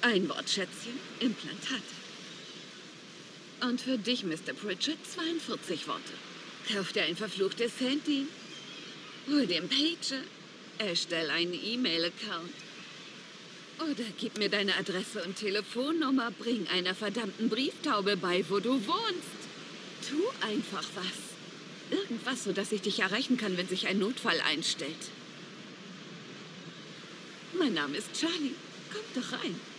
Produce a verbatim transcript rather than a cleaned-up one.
Ein Wort, Schätzchen. Implantate. Und für dich, Mister Pritchett, zweiundvierzig Worte. Kauf dir ein verfluchtes Handy. Hol dir einen Pager. Erstell einen E-Mail-Account. Oder gib mir deine Adresse und Telefonnummer. Bring einer verdammten Brieftaube bei, wo du wohnst. Tu einfach was. Irgendwas, sodass ich dich erreichen kann, wenn sich ein Notfall einstellt. Mein Name ist Charlie. Komm doch rein.